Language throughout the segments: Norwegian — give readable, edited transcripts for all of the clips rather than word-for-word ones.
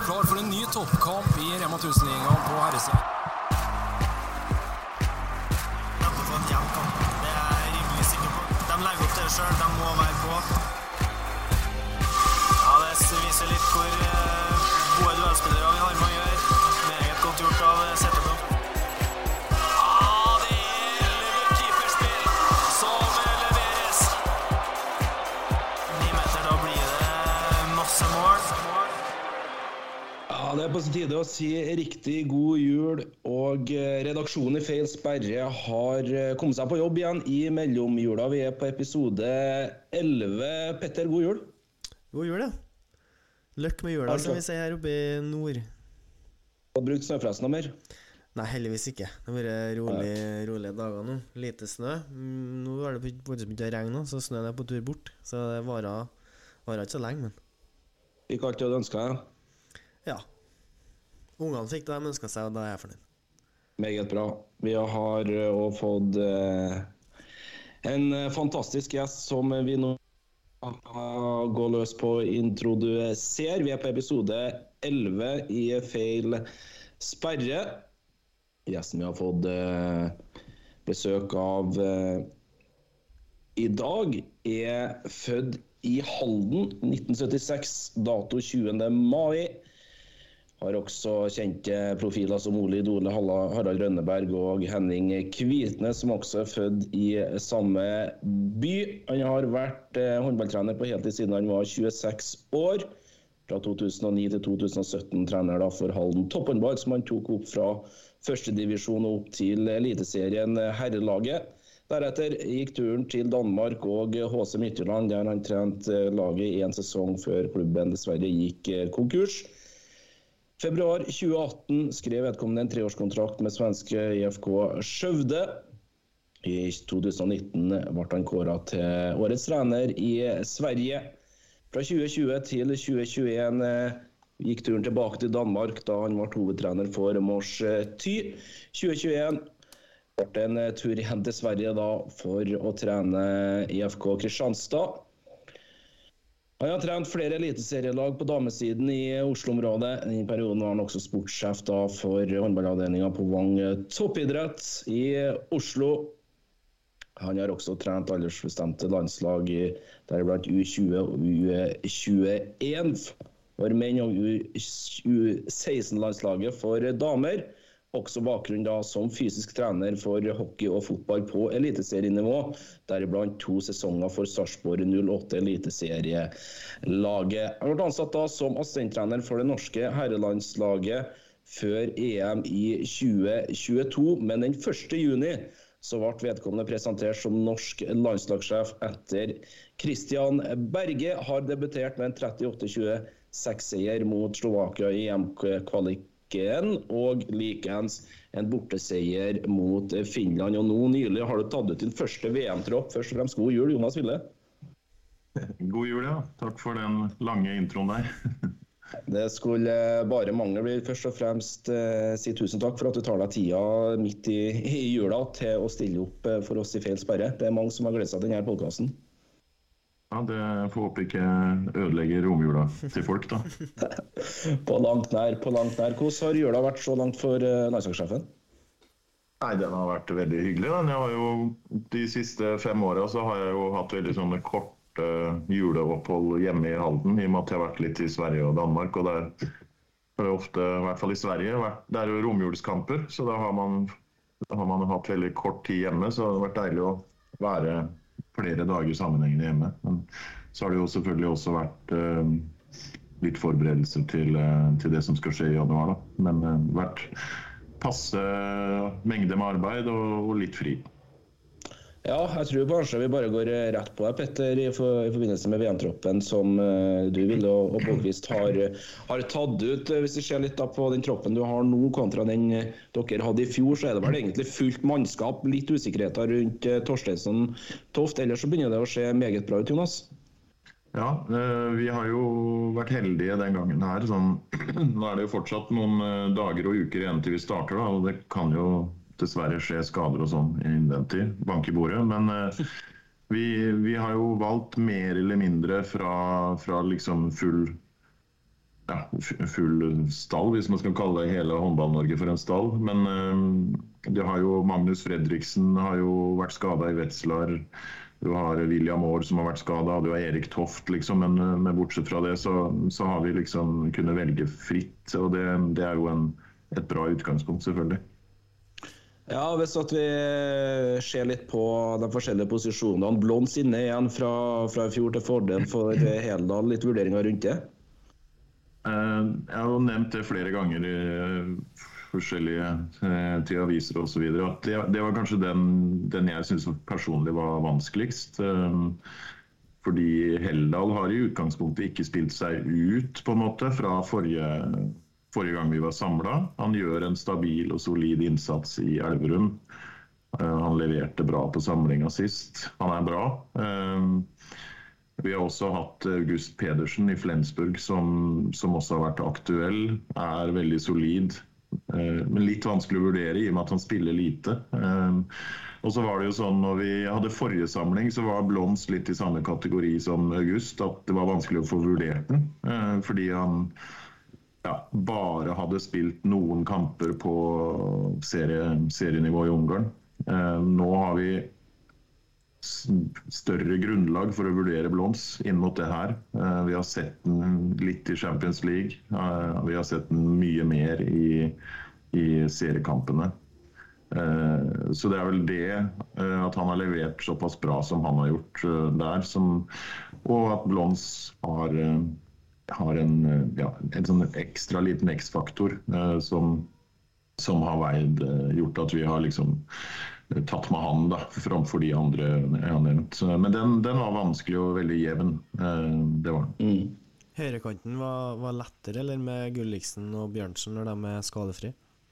klar for en ny toppkamp i Rema 1000-ligaen på herresiden. De må få en jevn kamp. Det er jeg rimelig sikker på. De legger opp det selv, de må være på. Ja, det viser litt hvor gode duellspillere vi har med å gjøre. Meget godt gjort av Setterblom. Det er på sin tide å si riktig god jul, og redaksjonen i Feil Sperre har kommet seg på jobb igjen i mellomjula. Vi er på episode 11. Petter, god jul. God jul, ja. Løkk med jula, som vi sier her oppe i nord. Har du brukt snøfresten noe mer? Nei, heldigvis ikke. Det har vært rolige dager nå. Lite snø. Nå har det faktisk begynt å regne, så snøen er på tur bort. Så det varer ikke så lenge, men... Fikk alt det du ønsket, ja? Ja. Ungene fikk det de ønsket seg, og da er jeg fornøyd. Meget bra. Vi har også fått en fantastisk gjest som vi nå går løs på å introdusere. Vi er på episode 11 i Feil Sperre. Gjesten vi har fått besøk av i dag er født i Halden 1976, dato 20. mai. Har også kjente profiler som Ole Idole, Harald Rønneberg og Henning Kvitnes, som også er født i samme by. Han har vært håndballtrener på heltid siden han var 26 år. Fra 2009 til 2017 trener da for Halden topphåndball, som han tok opp fra første divisjon og opp til eliteserien herrelaget. Deretter gikk turen til Danmark og HC Midtjylland, der han trente laget i en sesong før klubben dessverre gikk konkurs. Februar 2018 skrev vedkommende en 3-årskontrakt med svenske IFK Skövde. I 2019 ble han kåret til årets trener i Sverige. Fra 2020 til 2021 gikk turen tilbake til Danmark, da han var hovedtrener for Mors Thy. 2021 ble en tur igjen til Sverige da, for å trene IFK Kristianstad. Han har trent flere eliteserielag på damesiden i Oslo-området. I perioden var han også sportssjef da for håndballavdelingen på Vang Toppidrett i Oslo. Han har også trent aldersbestemte landslag deriblant U20 og U21 for menn og U16-landslaget for damer. Også bakgrunn da som fysisk trener for hockey og fotball på eliteserienivå, deriblant 2 sesonger for Sarpsborg 08 eliteserielaget. Han ble ansatt da som assistenttrener for det norske herrelandslaget før EM i 2022, men den 1. juni så ble vedkommende presentert som norsk landslagssjef etter Christian Berge har debutert med en 38-26-seier mot Slovakia i EM-kvalik og likens en borteseier mot Finland. Og nå nylig har du tatt ut din første VM-tropp. Først og fremst god jul, Jonas Ville. God jul, ja. Takk for den lange introen der. Det skulle bare mangle. Jeg vil først og fremst si tusen takk for at du tar deg tida midt i jula til å stille opp for oss i Feil Sperre. Det er mange som har gledet seg til denne podcasten. Ja, det får håpe ikke ødelegge romjula til folk da. På langt nær. Hvordan har jula vært så langt for landslagssjefen? Nei, den har vært veldig hyggelig. Den. Jeg har jo, de siste 5 årene så har jeg jo hatt veldig sånne korte juleopphold hjemme i Halden, i og med at jeg har vært litt i Sverige og Danmark, og der har jeg ofte, i hvert fall i Sverige, det er jo romjulskamper, så da har man hatt veldig kort tid hjemme, så det har vært deilig å være flere dager sammenhengende hjemme. Men så har det jo selvfølgelig også vært litt forberedelser til det som skal skje i januar da. Men vært passe mengde med arbeid og litt fri. Ja, jeg tror kanskje vi bare går rett på deg, Petter, i forbindelse med VM-troppen som du ville og påvist har tatt ut. Hvis vi ser litt da på den troppen du har nå kontra den dere hadde i fjor, så er det vel egentlig fullt mannskap, litt usikkerheter rundt Torsteinsson Toft, ellers så begynner det å se meget bra ut, Jonas. Ja, vi har jo vært heldige den gangen her. Sånn, nå er det jo fortsatt noen dager og uker igjen til vi starter, da, og det kan jo dessverre skje skader og sånn i den tid, bank i bordet. Men vi har jo valgt mer eller mindre fra liksom full, ja, full stall, hvis man skal kalle hele håndball-Norge for en stall. Men det har jo Magnus Fredriksen har jo vært skadet i Wetzlar. Du har William Aar som har vært skadet, du har Erik Toft, liksom. Men bortsett fra det så har vi liksom kunnet velge fritt, og det er jo et bra utgangspunkt, selvfølgelig. Ja, hvis at vi ser litt på de forskjellige posisjonene. Blons inne igjen fra I fjor til fordel for Heldal. Litt vurderinger rundt det? Jeg har jo nevnt det flere ganger i forskjellige til aviser og så videre, at det var kanskje den jeg synes personlig var vanskeligst. Fordi Heldal har i utgangspunktet ikke spilt seg ut på en måte fra forrige gang vi var samlet. Han gjør en stabil og solid innsats i Elverum. Han leverte bra på samlingen sist. Han bra. Vi har også hatt August Pedersen i Flensburg som også har vært aktuell. Veldig solid. Men litt vanskelig å vurdere i og med at han spiller lite. Og så var det jo sånn, når vi hadde forrige samling, så var Blons litt i samme kategori som August, at det var vanskelig å få vurdert den. Fordi han bare hadde spilt noen kamper på serienivå i Ungarn. Nå har vi større grunnlag for å vurdere Blons inn mot det her. Vi har sett den litt i Champions League. Vi har sett den mye mer i seriekampene. Så det vel det at han har levert såpass bra som han har gjort der, og at Blons har en sånn ekstra liten X-faktor som har gjort at vi har liksom tatt med han da, framfor de andre jeg har nevnt. Men den var vanskelig og veldig jevn. Det var den. Høyrekanten var lettere, eller med Gulliksen og Bjørnsen når de skadefri?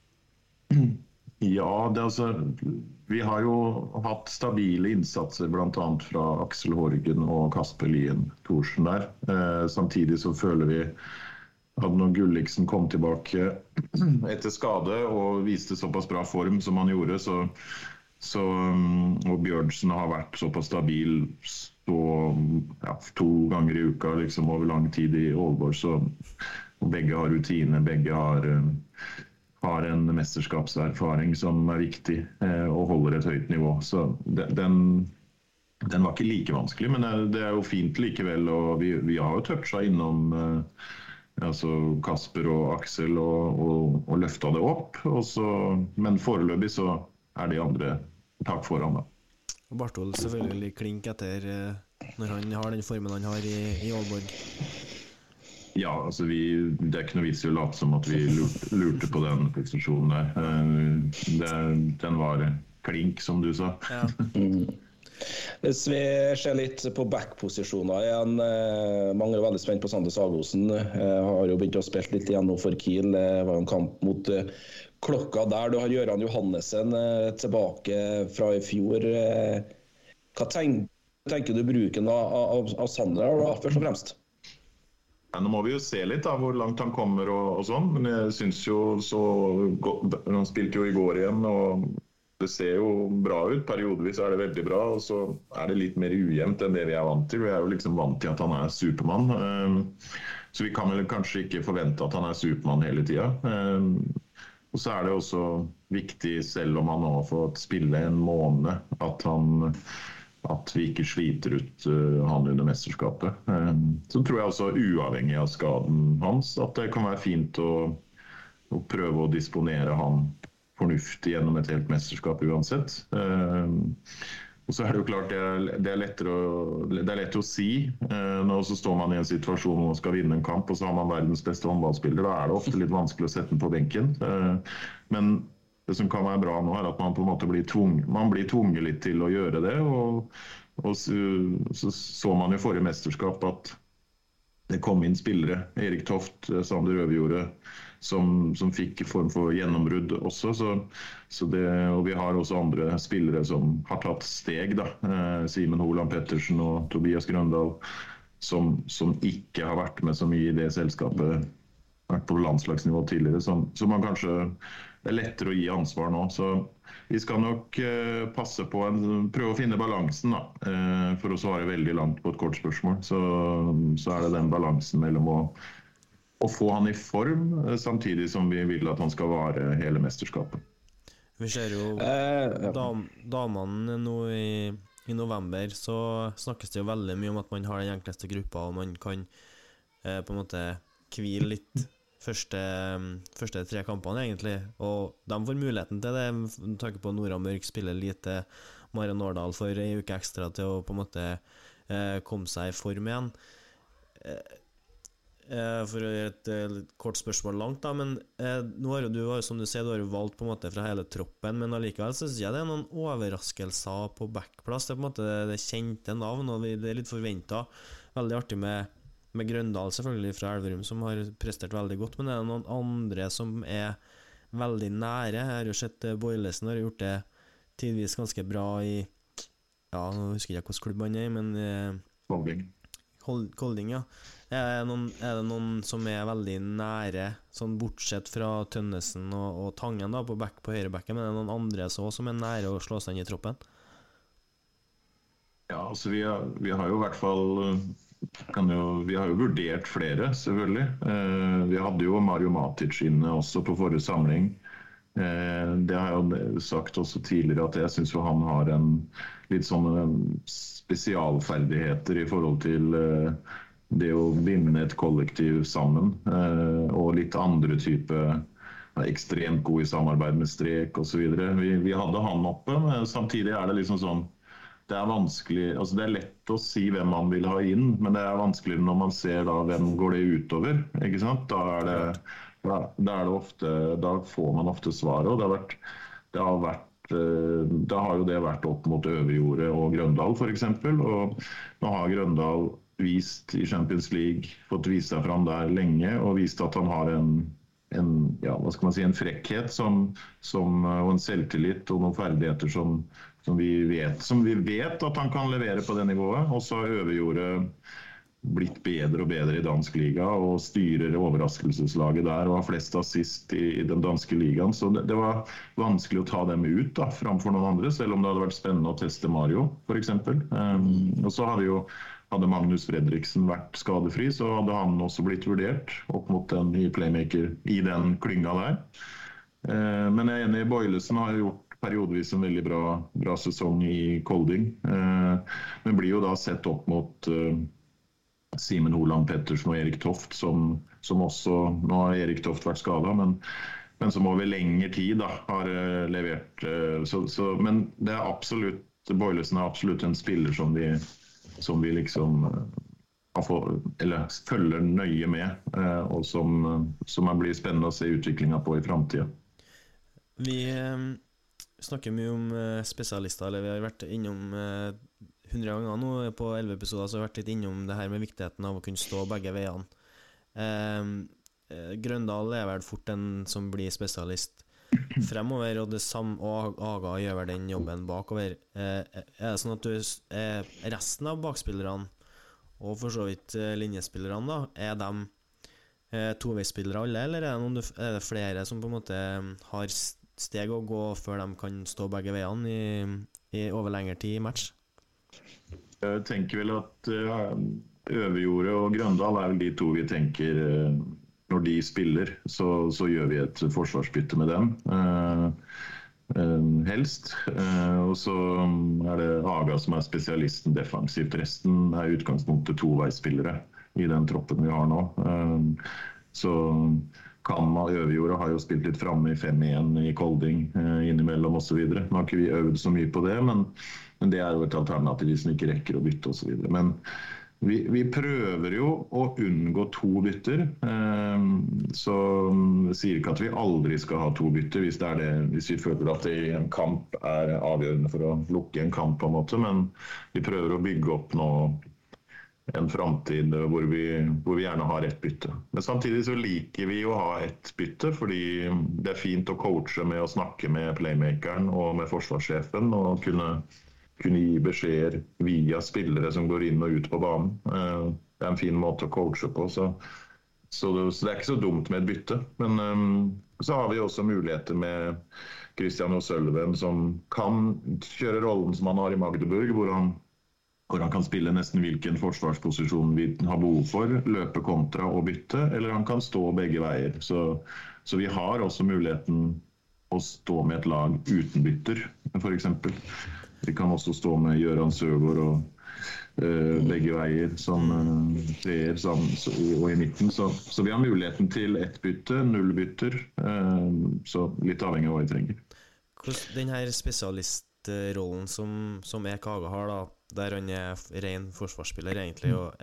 Ja, vi har jo hatt stabile innsatser blant annet fra Aksel Horgen og Kasper Lien Thorsen der. Samtidig så føler vi at når Gulliksen kom tilbake etter skade og viste såpass bra form som han gjorde, og Bjørnsen har vært såpass stabil 2 ganger i uka liksom, over lang tid i Aalborg, så begge har rutine, begge har en mesterskapserfaring som viktig og holder et høyt nivå. Så den var ikke like vanskelig, men det jo fint likevel, og vi har jo touchet innom Kasper og Aksel og løftet det opp, men foreløpig så de andre takk foran da. Og Bartol selvfølgelig klink etter når han har den formen han har i Aalborg. Ja, det ikke noe vits i å late som at vi lurte på den posisjonen der. Den var klink, som du sa. Ja. Hvis vi ser litt på back-posisjoner igjen, mange veldig spent på Sander Sagosen. Har jo begynt å spille litt igjen nå for Kiel. Det var en kamp mot Klokka der. Du har Gøran Johannessen tilbake fra i fjor. Hva tenker du bruken av Sander da, først og fremst? Nå må vi jo se litt da, hvor langt han kommer og sånn, men jeg synes jo han spilte jo i går igjen, og det ser jo bra ut, periodevis det veldig bra, og så det litt mer ujevnt enn det vi vant til. Vi jo liksom vant til at han Supermann, så vi kan vel kanskje ikke forvente at han Supermann hele tiden. Og så det også viktig, selv om han nå har fått spille en måned, at vi ikke sliter ut han under mesterskapet. Så tror jeg også uavhengig av skaden hans, at det kan være fint å prøve å disponere han fornuftig gjennom et helt mesterskap uansett. Og så det jo klart, det lett å si. Nå så står man i en situasjon hvor man skal vinne en kamp, og så har man verdens beste håndballspiller. Da det ofte litt vanskelig å sette den på benken. Men det som kan være bra nå at man på en måte blir tvunget litt til å gjøre det, og så man jo forrige mesterskap at det kom inn spillere, Erik Toft, Sander Øverjordet, som fikk form for gjennombrudd også, og vi har også andre spillere som har tatt steg da, Simen Holand Pettersen og Tobias Grøndal, som ikke har vært med så mye i det selskapet, vært på landslagsnivå tidligere, så man kanskje det lettere å gi ansvar nå, så vi skal nok passe på prøve å finne balansen da, for å svare veldig langt på et kort spørsmål, så det den balansen mellom å å få han i form, samtidig som vi vil at han skal vare hele mesterskapet. Vi ser jo damene nå i november, så snakkes det jo veldig mye om at man har den enkleste gruppa, og man kan på en måte hvile litt første 3 kampene egentlig, og de får muligheten til det. Med tanke på Nora Mørk spiller lite, Maren Årdal får en uke ekstra til å på en måte komme seg i form igjen. For å gjøre et kort spørsmål langt da, men nå har du, som du sier, du har jo valgt på en måte fra hele troppen, men allikevel så synes jeg det er noen overraskelser på backplass. Det er på en måte det kjente navn, og det er litt forventet. Veldig artig med Grøndal selvfølgelig fra Elverum, som har prestert veldig godt, men det er noen andre som er veldig nære. Jeg har jo sett Boilesen har gjort det tidvis ganske bra i, ja, nå husker jeg ikke hvilken klubb han er, men Kolding, ja. Er det noen som er veldig nære, sånn bortsett fra Tønnesen og Tangen da, på høyrebacken, men er det noen andre så som er nære å slå seg inn i troppen? Ja, altså vi har jo i hvert fall vi har jo vurdert flere, selvfølgelig. Vi hadde jo Mario Matic inne også på forrige samling. Det har jeg jo sagt også tidligere, at jeg synes jo han har en litt sånne spesialferdigheter i forhold til det å vinne et kollektiv sammen, og litt andre type ekstremt god i samarbeid med strek og så videre. Vi hadde han oppe, men samtidig er det liksom sånn, det er vanskelig, altså det er lett å si hvem man vil ha inn, men det er vanskeligere når man ser da hvem går det utover, ikke sant? Da får man ofte svaret, og da har jo det vært opp mot Øverjordet og Grøndal for eksempel, og nå har Grøndal vist i Champions League, fått vist seg fram der lenge, og vist at han har en frekkhet og en selvtillit og noen ferdigheter som vi vet at han kan levere på det nivået, og så har Øverjordet blitt bedre og bedre i dansk liga og styrer overraskelseslaget der og har flest assist i den danske ligaen, så det var vanskelig å ta dem ut da, framfor noen andre, selv om det hadde vært spennende å teste Mario for eksempel. Og så hadde Magnus Fredriksen vært skadefri, så hadde han også blitt vurdert opp mot den nye playmaker i den klynga der. Men jeg er enig, Boilesen har gjort periodevis en veldig bra sesong i Kolding, men blir jo da sett opp mot Simen Holand Pettersen og Erik Toft, som også, nå har Erik Toft vært skadet, men som over lengre tid da, har levert. Men det er absolutt, Boilesen er absolutt en spiller som vi liksom følger nøye med, og som blir spennende å se utviklingen på i fremtiden. Vi snakker mye om spesialister, eller vi har vært innom 100 ganger nå på 11 episoder, så har vi vært litt innom det her med viktigheten av å kunne stå begge veiene. Grøndal er vel fort den som blir spesialist fremover, og Aga gjør vel den jobben bakover. Er det sånn at resten av bakspillerne, og for så vidt linjespillerne da, er de toveispillere alle, eller er det flere som på en måte har steg å gå før de kan stå begge veiene i over lengre tid i match? Jeg tenker vel at Øverjordet og Grøndal er vel de to vi tenker når de spiller, så gjør vi et forsvarsbytte med dem, helst. Og så er det Aga som er spesialisten defensivt. Resten er utgangspunktet toveisspillere i den troppen vi har nå. Så Kanma Øverjordet har jo spilt litt fremme i 5-1 i Kolding innimellom og så videre. Nå har ikke vi øvd så mye på det, men det er jo et alternativ hvis man ikke rekker å bytte og så videre. Men vi prøver jo å unngå 2 bytter, så jeg sier ikke at vi aldri skal ha 2 bytter hvis vi føler at det i en kamp er avgjørende for å lukke en kamp på en måte, men vi prøver å bygge opp nå en fremtid hvor vi gjerne har ett bytte. Men samtidig så liker vi å ha ett bytte, fordi det er fint å coache med å snakke med playmakeren og med forsvarssjefen, og kunne gi beskjeder via spillere som går inn og ut på banen. Det er en fin måte å coache på, så det er ikke så dumt med et bytte. Men så har vi også muligheter med Christian O'Sullivan, som kan kjøre rollen som han har i Magdeburg, hvor han hvor han kan spille nesten hvilken forsvarsposisjon vi har behov for, løpe kontra og bytte, eller han kan stå begge veier. Så vi har også muligheten å stå med et lag uten bytter, for eksempel. Vi kan også stå med Göran Søgaard og begge veier som treer og i midten. Så vi har muligheten til ett bytte, 0 bytter, så litt avhengig av hva vi trenger. Den her spesialistrollen som Haga har da, der han ren forsvarsspiller egentlig, og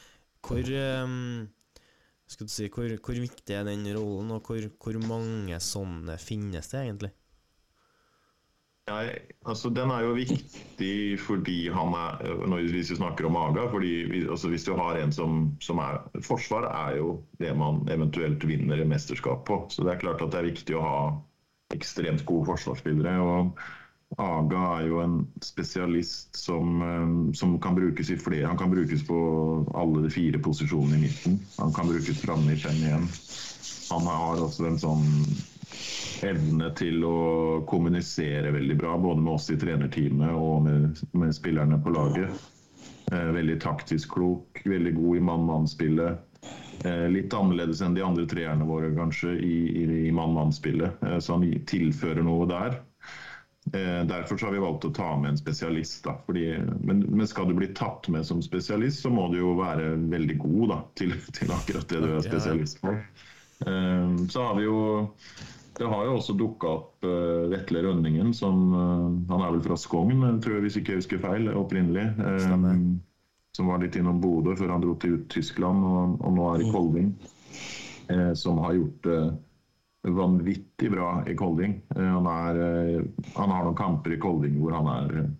hvor viktig den rollen, og hvor mange sånne finnes det egentlig? Nei, altså den jo viktig fordi han hvis vi snakker om Haga, fordi altså, hvis du har en som forsvar jo det man eventuelt vinner mesterskap på, så det klart at det viktig å ha ekstremt gode forsvarsspillere, og Haga jo en spesialist som kan brukes i flere. Han kan brukes på alle de 4 posisjonene i midten. Han kan brukes framme i 5-1. Han har også en sånn evne til å kommunisere veldig bra, både med oss i trenerteamet og med spillerne på laget. Veldig taktisk klok, veldig god i mann-mann-spillet. Litt annerledes enn de andre treerne våre kanskje i mann-mann-spillet, så han tilfører noe der. Derfor så har vi valgt å ta med en spesialist da, men skal du bli tatt med som spesialist, så må du jo være veldig god da, til akkurat det du spesialist på. Så har vi jo det har jo også dukket opp Vetle Rønningen, han vel fra Skogn, tror jeg, hvis ikke jeg husker feil, opprinnelig, som var litt innom Bodø før han dro til Tyskland, og nå i Kolding, som har gjort vanvittig bra i Kolding. Han har noen kamper i Kolding hvor han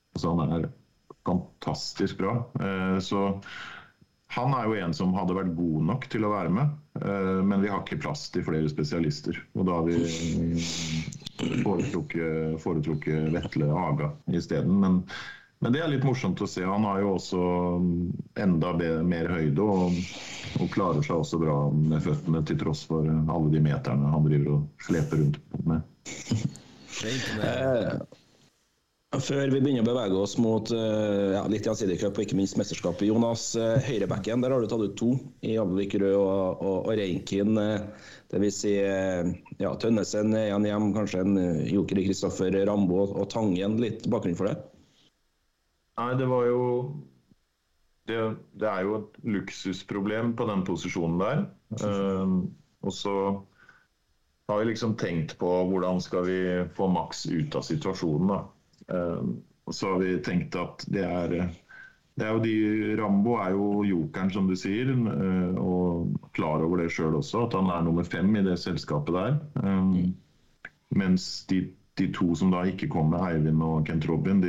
fantastisk bra. Så han jo en som hadde vært god nok til å være med, men vi har ikke plass til flere spesialister. Og da har vi foretrukket Vetle Haga i stedet. Men det litt morsomt å se. Han har jo også enda mer høyde og klarer seg også bra med føttene til tross for alle de meterne han driver og sleper rundt med. Før vi begynner å bevege oss mot litt gjensidig cup og ikke minst mesterskapet, Jonas, høyrebacken, der har du tatt ut 2 i Abelvik Rød og Reinkin. Det vil si Tønnesen igjen hjem, kanskje en joker i Kristoffer Rambo og Tangen. Litt bakgrunn for det? Nei, det var jo det jo et luksusproblem på den posisjonen der. Og så har vi liksom tenkt på hvordan skal vi få maks ut av situasjonen da. Og så har vi tenkt at det jo Rambo jo jokeren som du sier, og klar over det selv også, at han nummer 5 i det selskapet der. Mens de 2 som da ikke kom med, Eivind og Kent Robin,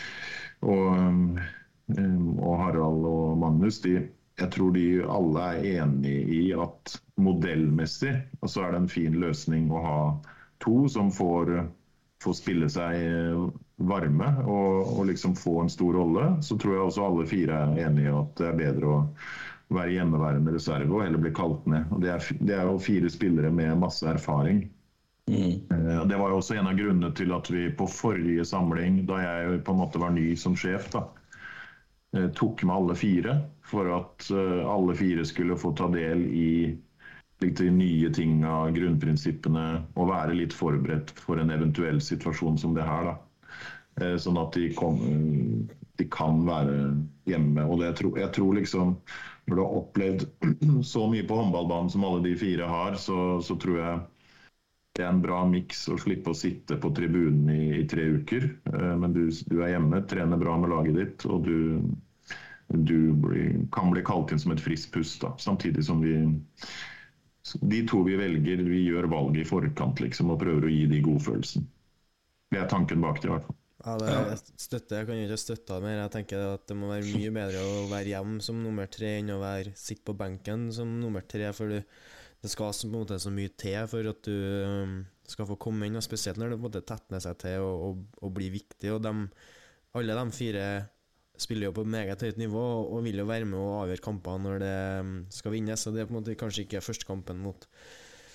og Harald og Magnus, jeg tror de alle enige i at modellmessig, og så det en fin løsning å ha 2 som får spille seg varme og liksom få en stor rolle, så tror jeg også alle 4 enige at det bedre å være hjemmeværende reserve og heller bli kalt ned. Og det jo 4 spillere med masse erfaring. Det var jo også en av grunnene til at vi på forrige samling, da jeg på en måte var ny som sjef da, tok med alle 4 for at alle 4 skulle få ta del i litt nye ting av grunnprinsippene og være litt forberedt for en eventuell situasjon som det her da. Sånn at de kan være hjemme. Og jeg tror liksom, når du har opplevd så mye på håndballbanen som alle de 4 har, så tror jeg det en bra mix å slippe å sitte på tribunen i 3 uker. Men du hjemme, trener bra med laget ditt, og du kan bli kalt inn som et friskt pust da. Samtidig som de 2 vi velger, vi gjør valget i forkant liksom, og prøver å gi de god følelsen. Det tanken bak det i hvert fall. Ja, det støtter. Jeg kan ikke støtte det mer. Jeg tenker at det må være mye bedre å være hjemme som nummer 3 enn å sitte på benken som nummer 3, for det skal på en måte så mye til for at du skal få komme inn, og spesielt når det på en måte tettner seg til og blir viktig, og alle de 4 spiller jo på meget høyt nivå og vil jo være med å avgjøre kamper når det skal vinnes, så det på en måte kanskje ikke første kampen mot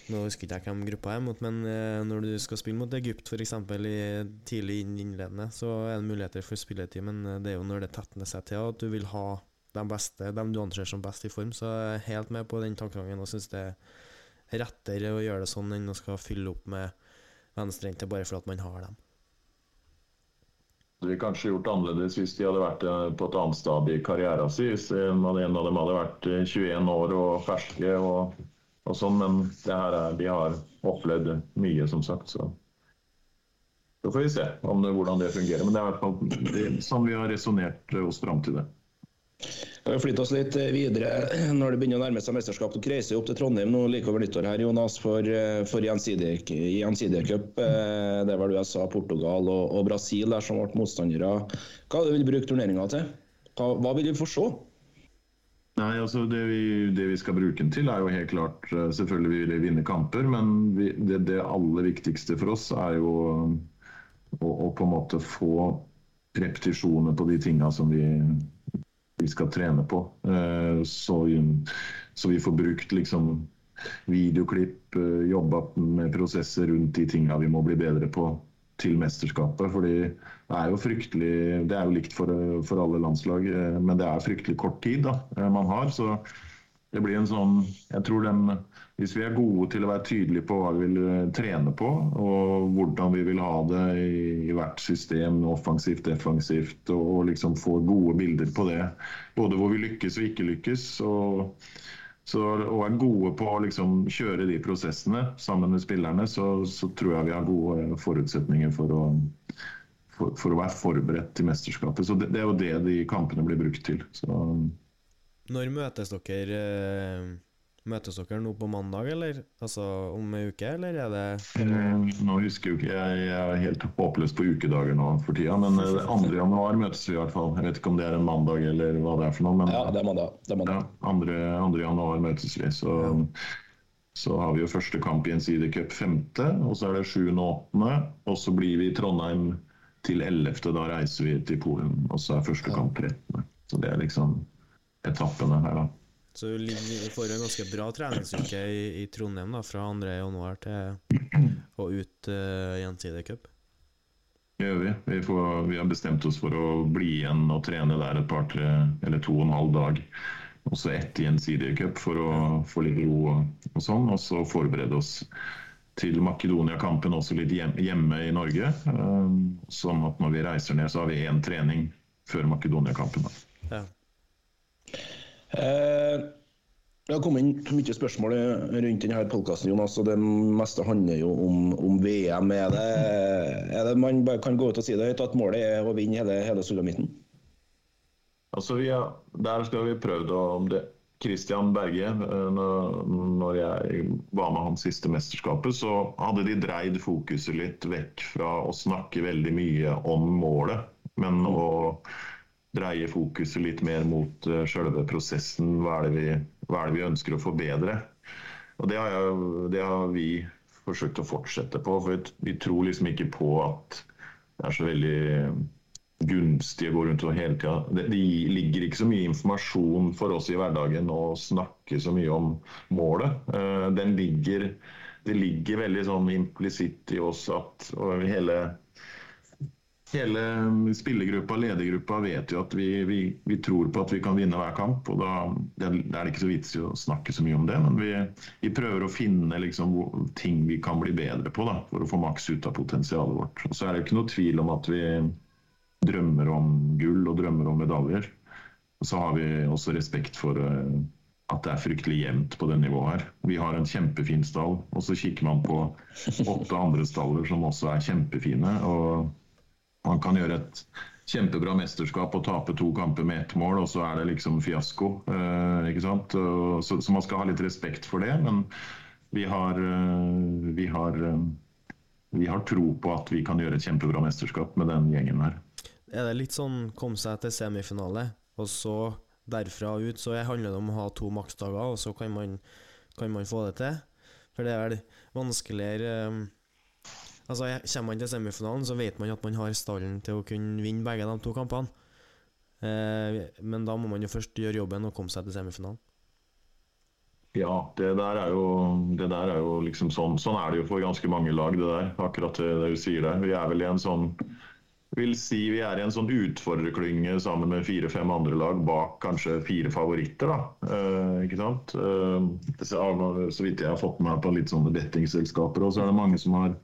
Nå husker ikke jeg hvem gruppa er mot, men når du skal spille mot Egypt for eksempel tidlig innledende, så er det muligheter for spilletid, men det er jo når det tettner seg til at du vil ha de beste, de du anser som best i form, så jeg er helt med på den tankegangen og synes det er rettere å gjøre det sånn enn å skal fylle opp med venstrente bare for at man har dem. Det ville kanskje gjort annerledes hvis de hadde vært på et annet stad i karrieren sin. En av dem hadde vært 21 år og ferske og sånn, men de har opplevd mye, som sagt. Så får vi se hvordan det fungerer. Men det er i hvert fall sånn vi har resonert oss frem til det. Vi har flyttet oss litt videre når det begynner å nærme seg mesterskap. Du reiser opp til Trondheim nå like over nyttår her, Jonas, for gjensidige cup. Det var USA, Portugal og Brasil der som ble motstandere. Hva vil du bruke turneringen til? Hva vil du få se? Nei, altså det vi skal bruke den til er jo helt klart, selvfølgelig vil vi vinne kamper, men det aller viktigste for oss er jo å på en måte få repetisjoner på de tingene som vi skal trene på, så vi får brukt liksom videoklipp, jobbet med prosesser rundt de tingene vi må bli bedre på til mesterskapet, fordi det er jo fryktelig, det er jo likt for alle landslag, men det er fryktelig kort tid da, man har, så det blir en sånn, jeg tror hvis vi er gode til å være tydelige på hva vi vil trene på, og hvordan vi vil ha det i hvert system, offensivt, defensivt, og liksom få gode bilder på det, både hvor vi lykkes og ikke lykkes, og er gode på å liksom kjøre de prosessene sammen med spillerne, så tror jeg vi har gode forutsetninger for å være forberedt til mesterskapet. Så det er jo det de kampene blir brukt til. Så når møtes dere nå på mandag, eller? Altså om en uke, eller er det? Nå husker jeg ikke, jeg er helt håpløs på ukedager nå for tida, men 2. januar møtes vi i hvert fall. Jeg vet ikke om det er en mandag eller hva det er for noe, men ja, det er mandag. Ja, 2. januar møtes vi, så har vi jo første kamp i Gjensidige Cup 5., og så er det 7. og 8., og så blir vi i Trondheim til 11., da reiser vi til Polen, og så er første kamp 13. Så det er liksom etappene her da. Så du får en ganske bra treningsuke i Trondheim da, fra 2. januar til og ut Gjensidige Cup? Det gjør vi. Vi har bestemt oss for å bli igjen og trene der et par, 3 eller 2,5 dag. Og så etter Gjensidige Cup for å få litt ro og sånn, og så forberede oss til Makedonia-kampen også litt hjemme i Norge. Sånn at når vi reiser ned så har vi 1 trening før Makedonia-kampen da. Ja. Det har kommet inn mye spørsmål rundt denne podcasten, Jonas, og det meste handler jo om VM. Er det man bare kan gå ut og si det høyt, at målet er å vinne hele sulamitten? Altså der skal vi prøve om det. Christian Berge, når jeg var med hans siste mesterskapet, så hadde de dreid fokuset litt vekk fra å snakke veldig mye om målet, men å dreie fokuset litt mer mot selve prosessen, hva er det vi ønsker å forbedre. Og det har vi forsøkt å fortsette på, for vi tror liksom ikke på at det er så veldig gunstig å gå rundt og hele tiden. Det ligger ikke så mye informasjon for oss i hverdagen å snakke så mye om målet. Det ligger veldig sånn implisitt i oss at hele spillergruppa, ledergruppa vet jo at vi tror på at vi kan vinne hver kamp, og da er det ikke så vitsig å snakke så mye om det, men vi prøver å finne liksom ting vi kan bli bedre på da, for å få maks ut av potensialet vårt. Og så er det ikke noe tvil om at vi drømmer om gull og drømmer om medaljer. Og så har vi også respekt for at det er fryktelig jevnt på det nivået her. Vi har en kjempefin stall, og så kikker man på 8 andre staller som også er kjempefine, og man kan gjøre et kjempebra mesterskap og tape 2 kamper med 1 mål, og så er det liksom fiasko, ikke sant? Så man skal ha litt respekt for det, men vi har tro på at vi kan gjøre et kjempebra mesterskap med den gjengen her. Er det litt sånn kom seg til semifinale, og så derfra ut, så handler det om å ha 2 maksdager, og så kan man få det til? For det er vel vanskeligere. Altså, kommer man til semifinalen, så vet man at man har stallen til å kunne vinne begge de 2 kampene. Men da må man jo først gjøre jobben og komme seg til semifinalen. Ja, det der der jo liksom sånn det jo for ganske mange lag det der, akkurat det du sier der. Vi vel i en sånn, vil si vi i en sånn utfordrerklynge sammen med 4-5 andre lag bak kanskje 4 favoritter da, ikke sant? Så vidt jeg har fått med på litt sånne bettingselskaper, og så det mange som har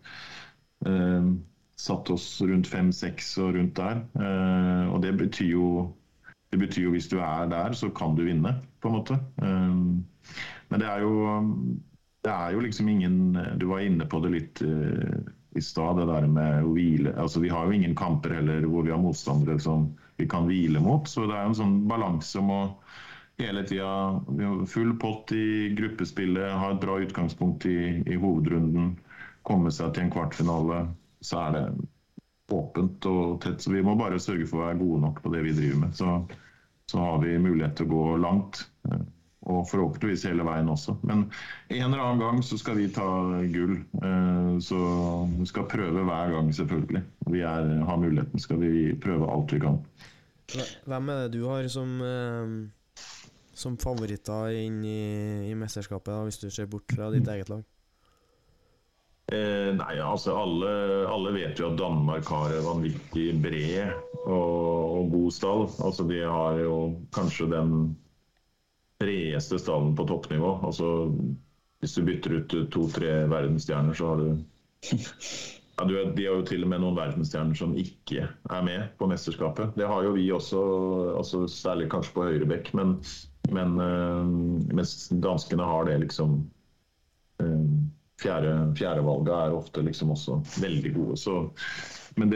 satt oss rundt 5-6 og rundt der, og det betyr jo hvis du der, så kan du vinne, på en måte. Men det jo liksom ingen, du var inne på det litt i stad, det der med å hvile. Altså, vi har jo ingen kamper heller hvor vi har motstandere som vi kan hvile mot, så det en sånn balanse om å hele tiden full pott i gruppespillet, ha et bra utgangspunkt i hovedrunden, komme seg til en kvartfinale, så det åpent og tett, så vi må bare sørge for å være gode nok på det vi driver med, så har vi mulighet til å gå langt, og forhåpentligvis hele veien også. Men en eller annen gang så skal vi ta gull, så vi skal prøve hver gang selvfølgelig. Vi har muligheten, skal vi prøve alt vi kan. Hvem det du har som favoritter inn i mesterskapet, da, hvis du ser bort fra ditt eget lag? Nei, altså alle vet jo at Danmark har en vanvittig bred og god stall. Altså de har jo kanskje den bredeste stallen på toppnivå. Altså hvis du bytter ut 2-3 verdensstjerner, så har du de har jo til og med noen verdensstjerner som ikke med på mesterskapet. Det har jo vi også, altså særlig kanskje på høyrebekk, men mens danskene har det liksom fjerde valget ofte liksom også veldig gode. Så, men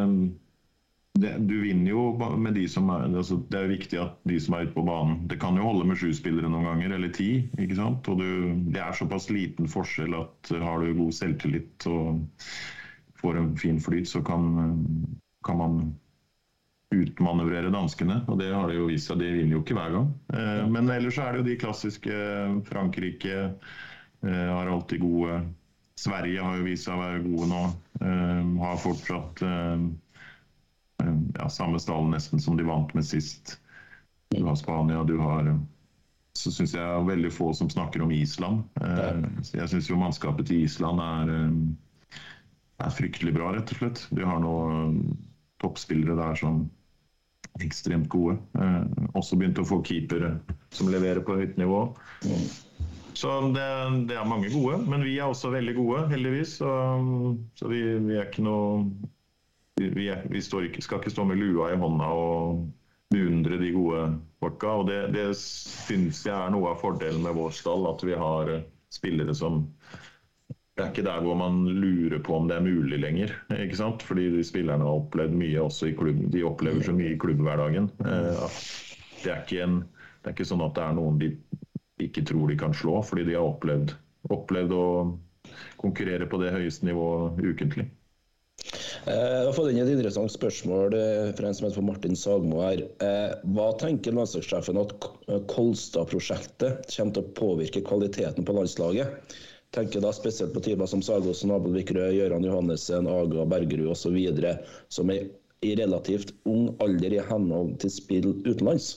du vinner jo med de som altså det viktig at de som ute på banen, det kan jo holde med 7 spillere noen ganger, eller 10, ikke sant? Og det såpass liten forskjell at har du god selvtillit og får en fin flyt, så kan man utmanøvrere danskene, og det har det jo vist seg, det vinner jo ikke hver gang. Men ellers det jo de klassiske, Frankrike har alltid gode, Sverige har jo vist seg å være gode nå, har fortsatt samme stall nesten som de vant med sist. Du har Spania, så synes jeg veldig få som snakker om Island. Jeg synes jo mannskapet til Island fryktelig bra, rett og slett. De har noen toppspillere der som ekstremt gode. Også begynt å få keepere som leverer på høyt nivå. Så det mange gode, men vi også veldig gode, heldigvis. Så vi ikke noe... Vi skal ikke stå med lua i hånda og beundre de gode folka, og det synes jeg noe av fordelen med vår stall, at vi har spillere som det ikke der hvor man lurer på om det mulig lenger, ikke sant? Fordi de spillerne har opplevd mye også i klubb, de opplever så mye i klubbhverdagen. Det ikke sånn at det noen de ikke tror de kan slå, fordi de har opplevd å konkurrere på det høyeste nivået ukentlig. Jeg har fått inn et interessant spørsmål fra en som heter Martin Sagmo her. Hva tenker landslagssjefen at Kolstad-prosjektet kommer til å påvirke kvaliteten på landslaget? Tenker da spesielt på typer som Sagosen, Abel Vikrø, Gøran Johannessen, Aga, Bergerud og så videre, som i relativt ung alder i henhold til spill utenlands?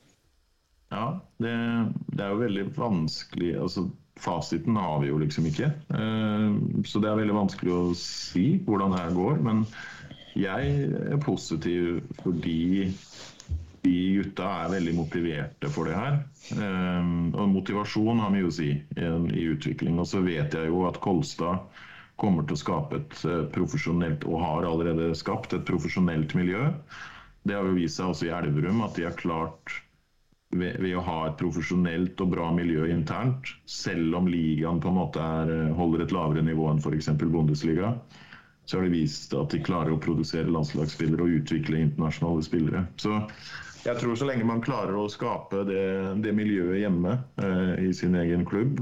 Ja, det jo veldig vanskelig, altså fasiten har vi jo liksom ikke, så det veldig vanskelig å si hvordan det her går, men jeg positiv fordi de gutta veldig motiverte for det her, og motivasjon har mye å si i utvikling, og så vet jeg jo at Kolstad kommer til å skape et profesjonelt, og har allerede skapt et profesjonelt miljø. Det har jo vist seg også i Elverum at de har klart ved å ha et profesjonelt og bra miljø internt, selv om ligaen på en måte holder et lavere nivå enn for eksempel Bundesliga, så har det vist at de klarer å produsere landslagsspillere og utvikle internasjonale spillere. Så jeg tror så lenge man klarer å skape det miljøet hjemme i sin egen klubb,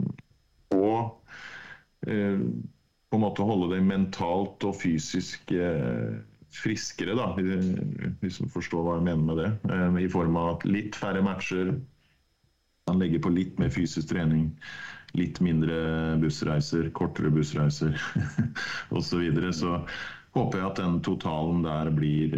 og på en måte holde det mentalt og fysisk friskere da, hvis man forstår hva jeg mener med det, i form av litt færre matcher, man legger på litt mer fysisk trening, litt mindre bussreiser, kortere bussreiser og så videre, så håper jeg at den totalen der blir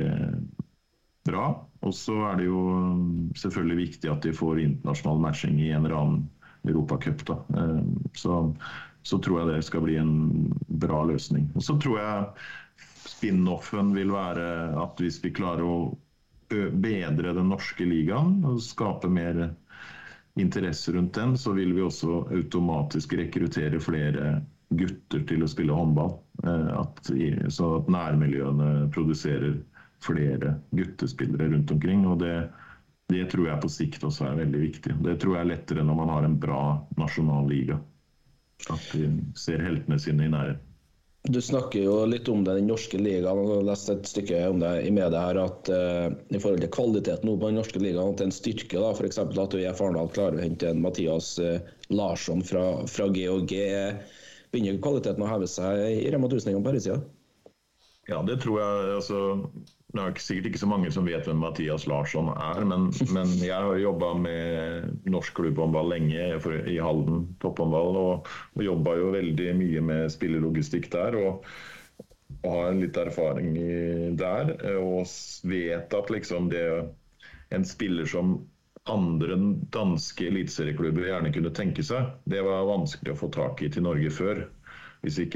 bra, og så det jo selvfølgelig viktig at de får internasjonal matching i en eller annen Europacup da. Så tror jeg det skal bli en bra løsning. Og så tror jeg spin-offen vil være at hvis vi klarer å bedre den norske ligaen og skape mer interesse rundt den, så vil vi også automatisk rekruttere flere gutter til å spille håndball. Så at nærmiljøene produserer flere guttespillere rundt omkring, og det tror jeg på sikt også er veldig viktig. Det tror jeg er lettere når man har en bra nasjonal liga. At vi ser heltene sine i nærhet. Du snakker jo litt om det, den norske ligaen, og jeg leste et stykke om det i media her, at i forhold til kvaliteten på den norske ligaen, at det er en styrke, da, for eksempel at vi i Arendal klarer å hente en Mathias Larsson fra GOG. Begynner kvaliteten å heve seg i Rema 1000 på herresiden? Ja, det tror jeg. Altså, det er sikkert ikke så mange som vet hvem Mathias Larsson er, men jeg har jobbet med norsk klubbhåndball lenge i Halden topphåndball, og jobbet jo veldig mye med spillelogistikk der, og har litt erfaring der, og vet at liksom det en spiller som andre danske elitserieklubber gjerne kunne tenke seg, det var vanskelig å få tak i til Norge før, hvis ikke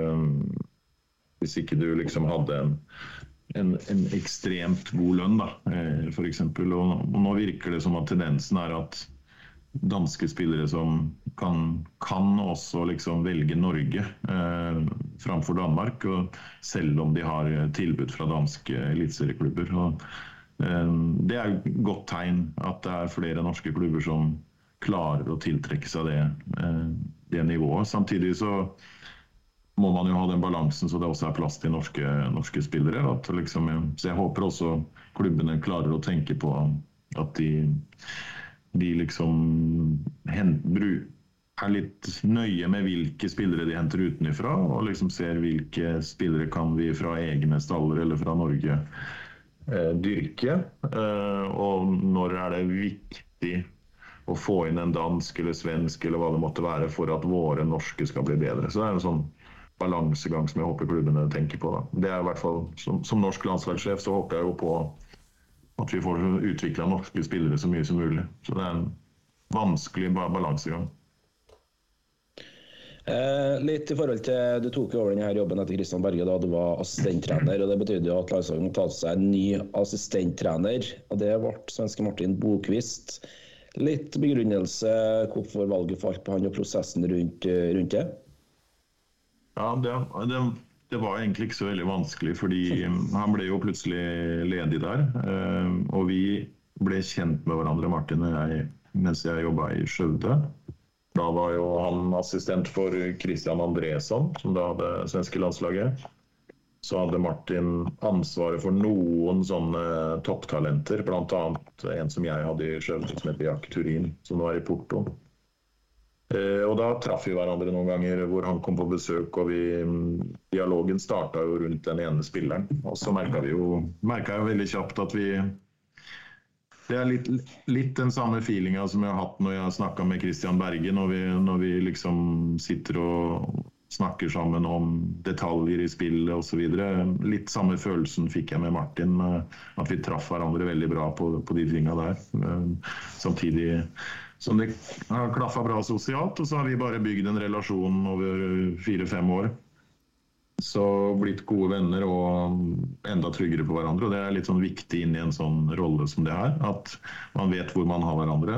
du liksom hadde en ekstremt god lønn da, for eksempel. Og nå virker det som at tendensen er at danske spillere som kan også liksom velge Norge framfor Danmark, og selv om de har tilbud fra danske elitserieklubber. Det er et godt tegn at det er flere norske klubber som klarer å tiltrekke seg det nivået. Samtidig så må man jo ha den balansen så det også er plass til norske spillere. Så jeg håper også klubbene klarer å tenke på at de liksom er litt nøye med hvilke spillere de henter utenifra, og liksom ser hvilke spillere kan vi fra egne staller eller fra Norge dyrke, og når er det viktig å få inn en dansk eller svensk eller hva det måtte være for at våre norske skal bli bedre. Så det er en sånn balansegang som jeg håper klubbene tenker på da. Det er i hvert fall, som norsk landslagssjef så håper jeg jo på at vi får utviklet norske spillere så mye som mulig. Så det er en vanskelig balansegang. Litt i forhold til, du tok over denne jobben etter Christian Berge da du var assistenttrener, og det betydde jo at landslaget måtte ta seg en ny assistenttrener, og det ble svenske Martin Bokvist. Litt begrunnelse hvorfor valget falt på han og prosessen rundt det? Ja, det var egentlig ikke så veldig vanskelig, fordi han ble jo plutselig ledig der, og vi ble kjent med hverandre, Martin og jeg, mens jeg jobbet i Skjøvde. Da var jo han assistent for Christian Andresson, som da hadde svenske landslaget. Så hadde Martin ansvaret for noen sånne topptalenter, blant annet en som jeg hadde i Skjøvde, som heter Jack Turin, som nå er i Porto. Og da traff vi hverandre noen ganger hvor han kom på besøk, og dialogen startet jo rundt den ene spilleren. Og så merket jeg veldig kjapt at det er litt den samme feelingen som jeg har hatt når jeg har snakket med Christian Berge, når vi liksom sitter og snakker sammen om detaljer i spillet og så videre. Litt samme følelsen fikk jeg med Martin, at vi traff hverandre veldig bra på de tingene der. Samtidig som det har klaffet bra sosialt, og så har vi bare bygd en relasjon over 4-5 år. Så blitt gode venner og enda tryggere på hverandre, og det er litt sånn viktig inn i en sånn rolle som det her, at man vet hvor man har hverandre.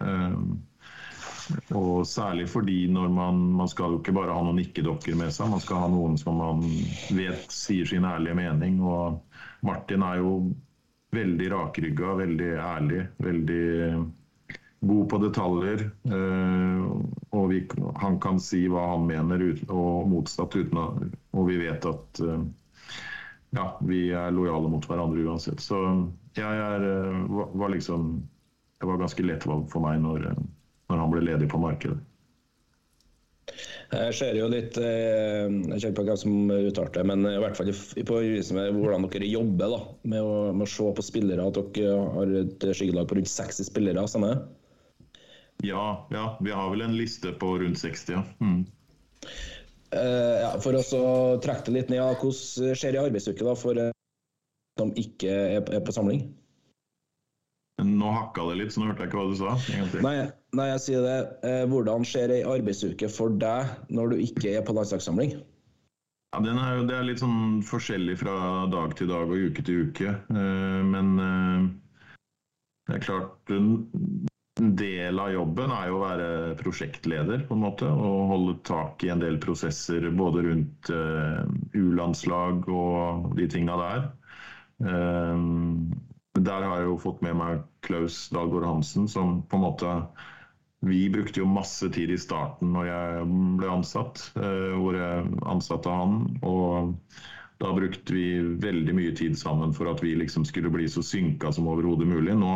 Og særlig fordi når man skal jo ikke bare ha noen nikkedokker med seg, man skal ha noen som man vet sier sin ærlige mening, og Martin er jo veldig rakrygget, veldig ærlig, veldig god på detaljer, og han kan si hva han mener og motsatt og vi vet at vi er lojale mot hverandre uansett. Så det var ganske lett valg for meg når han ble ledig på markedet. Jeg ser jo litt, jeg kjenner på hvem som uttalte, men i hvert fall på hvordan dere jobber da, med å se på spillere, at dere har et skyggelag på rundt 60 spillere, samme? Ja, vi har vel en liste på rundt 60, ja. For å trekke det litt ned, hvordan skjer det i arbeidsuke da, for som ikke er på samling? Nå hakket det litt, så nå hørte jeg ikke hva du sa. Nei, Nei, jeg sier det. Hvordan ser en arbeidsuke for deg når du ikke er på landslagssamling? Ja, det er litt sånn forskjellig fra dag til dag og uke til uke. Men det er klart, en del av jobben er jo å være prosjektleder på en måte, og holde tak i en del prosesser både rundt U-landslag og de tingene der. Der har jeg jo fått med meg Klaus Dahlgaard Hansen, som på en måte vi brukte jo masse tid i starten når jeg ble ansatt, hvor jeg ansatte han, og da brukte vi veldig mye tid sammen for at vi liksom skulle bli så synka som overhodet mulig. Nå